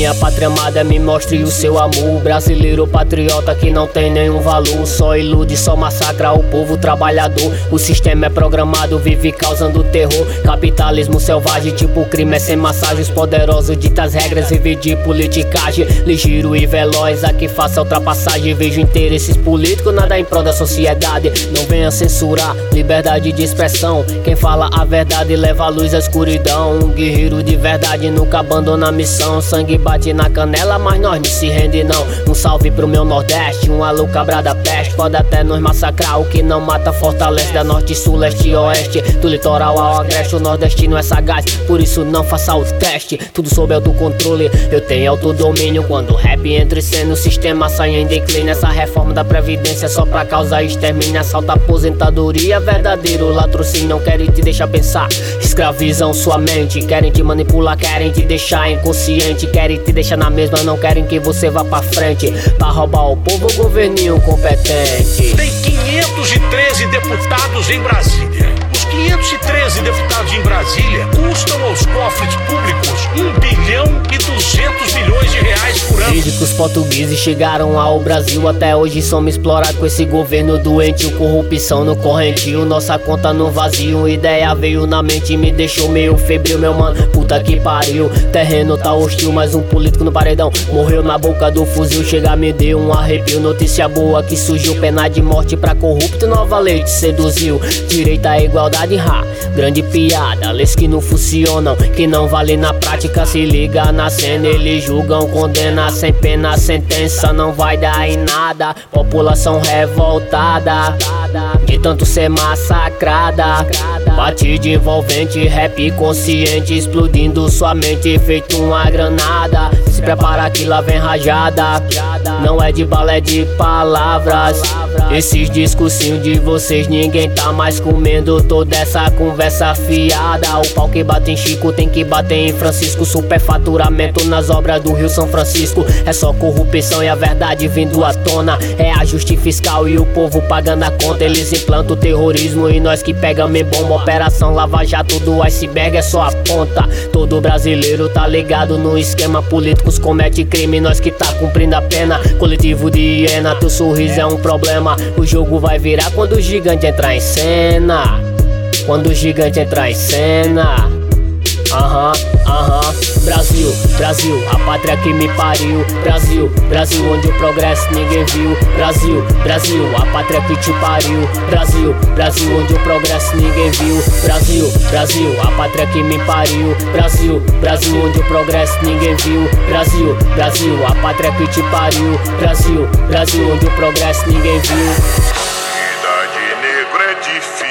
minha pátria amada, me mostre o seu amor. Brasileiro patriota que não tem nenhum valor, só ilude, só massacra o povo trabalhador. O sistema é programado, vive causando terror. Capitalismo selvagem, tipo crime é sem massagem. Os poderosos ditam as regras, vive de politicagem. Ligeiro e veloz, a que faça ultrapassagem. Vejo interesses políticos, nada em prol da sociedade. Não venha censurar, liberdade de expressão. Quem fala a verdade leva a luz à escuridão. Um guerreiro de verdade nunca abandona a missão. Sangue bate na canela, mas nós não se rende não. Um salve pro meu Nordeste, um alô cabra da peste. Pode até nos massacrar, o que não mata fortalece. Da norte, sul, leste e oeste, do litoral ao agreste. O nordestino é sagaz, por isso não faça o teste. Tudo sob autocontrole, eu tenho autodomínio. Quando o rap entra em cena, o sistema sai em declínio. Essa reforma da previdência só pra causar extermínio. Assalta a aposentadoria, verdadeiro latrocínio. Não querem te deixar pensar, escravizam sua mente. Querem te manipular, querem te deixar inconsciente. Querem te deixar na mesma, não querem que você vá pra frente. Pra roubar o povo, o governinho competente. Tem 513 deputados em Brasília. Os 513 deputados em Brasília custam aos cofres públicos 1 bilhão e 200 milhões de reais por ano. Desde que os portugueses chegaram ao Brasil, até hoje somos explorados com esse governo doente. Corrupção no correntio, nossa conta no vazio. Ideia veio na mente e me deixou meio febril, meu mano, puta que pariu. Terreno tá hostil, mais um político no paredão morreu na boca do fuzil. Chega me deu um arrepio, notícia boa que surgiu. Pena de morte pra corrupto, nova lei te seduziu. Direito à igualdade, grande piada. Leis que não funcionam, que não vale na prática. Se liga na cena, eles julgam, condena sem pena. Sentença não vai dar em nada. População revoltada de tanto ser massacrada. Batida envolvente, rap consciente, explodindo sua mente feito uma granada. Se prepara que lá vem rajada, não é de bala, é de palavras. Esses discursinhos de vocês, ninguém tá mais comendo toda essa conversa fiada. O pau que bate em Chico tem que bater em Francisco. Superfaturamento nas obras do Rio São Francisco. É só corrupção e a verdade vindo à tona. É ajuste fiscal e o povo pagando a conta. Eles implantam o terrorismo e nós que pegamos em bomba. Operação Lava Jato do iceberg é só a ponta. Todo brasileiro tá ligado no esquema. Políticos comete crime, nós que tá cumprindo a pena. Coletivo de hiena, teu sorriso é um problema. O jogo vai virar quando o gigante entrar em cena. Quando o gigante entrar em cena. Brasil, Brasil, a pátria que me pariu. Brasil, Brasil, onde o progresso ninguém viu. Brasil, Brasil, a pátria que te pariu. Brasil, Brasil, onde o progresso ninguém viu. Brasil, Brasil, a pátria que me pariu. Brasil, Brasil, onde o progresso ninguém viu. Brasil, Brasil, a pátria que te pariu. Brasil, Brasil, onde o progresso ninguém viu. Vida de negro é difícil.